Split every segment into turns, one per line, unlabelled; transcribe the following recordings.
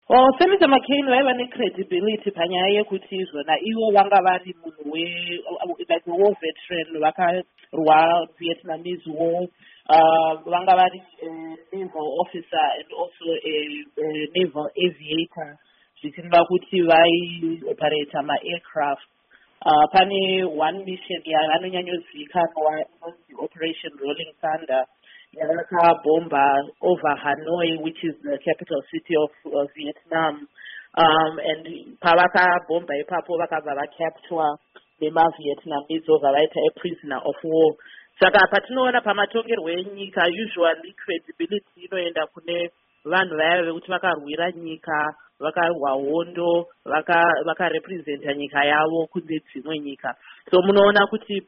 Well, Senator McCain vaiva necredibility panyaya yekuti izvona ivo vanga vari munhu like a war veteran vakarwa Vietnamese war. Vanga vari naval officer and also a naval aviator. Zvichireva kuti vaioperata ma-aircraft. Pane one mission yavanonyanyozivikanwa inonzi Operation Rolling Thunder. Yakabomba over Hanoi, which is the capital city of Vietnam. And pavakabomba ipapo vakabva vakapturwa nemavietnamese obva vaita a prisoner of war. Saka patinoona pamatongerwo enyika usually credibility inoenda kune vanhu vaya vekuti vakarwira nyika, vakarwa hondo, vakarepresenta nyika yavo kunze dzimwe nyika. So munoona kuti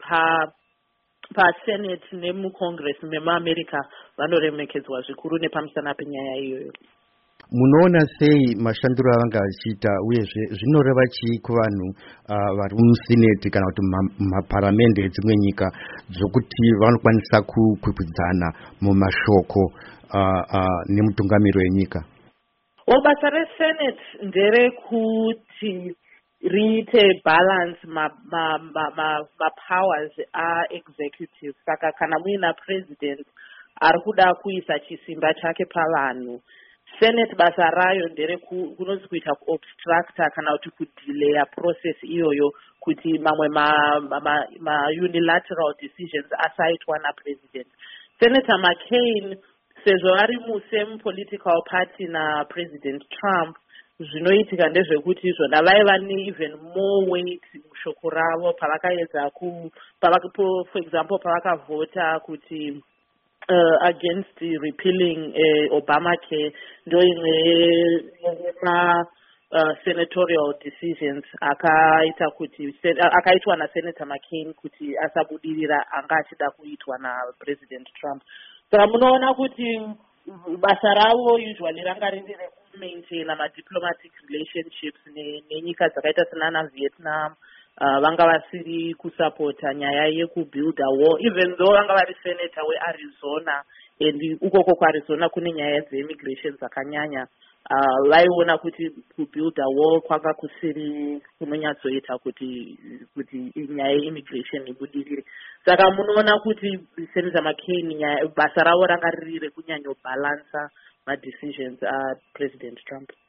pasenate nemucongress memuamerica vanoremekedzwa zvikuru nepamusana penyaya iyoyo.
Munoona sei mashandiro avanga achiita uyezve zvinoreva chii kuvanhu vari musenate kana kuti maparamende edzimwe nyika dzokuti vanokwanisa kukwikwidzana mumashoko nemutungamiri wenyika?
Basa resenate nderekuti riite balance ma-powers a-executive. Saka kana muina president ari kuda kuisa chisimba chake pavanhu, senate basa rayo kunonzi kuita kuobstructa kana kuti kudelaya process iyoyo kuti mamwe ma-unilateral decisions asaitwa napresident. Senator McCain sezvo ari musame political party napresident Trump, zvinoitika ndezvekuti izvona vaiva ne-even more weight mushoko ravo pavakaedza for example pavakavhota kuti against repealing Obamacare, ndo imwe senatorial decisions akaitwa naSenator McCain kuti asabudirira anga achida kuitwa naPresident Trump. Saka munoona kuti basa ravo usually ranga riri rekumaintaina ma-diplomatic relationships nenyika dzakaita senana Vietnam. Vanga vasiri kusapota nyaya yekubuilda war, even though vanga vari senator weArizona, and ukoko kuArizona kune nyaya dzeimmigration dzakanyanya. Vaiona kuti kubuilda war kwanga kusiri kunonyatsoita kuti nyaya yeimmigration ibudirire. Saka munoona kuti Senator McCain basa ravo ranga riri rekunyanyobalansa ma-decisions aPresident Trump.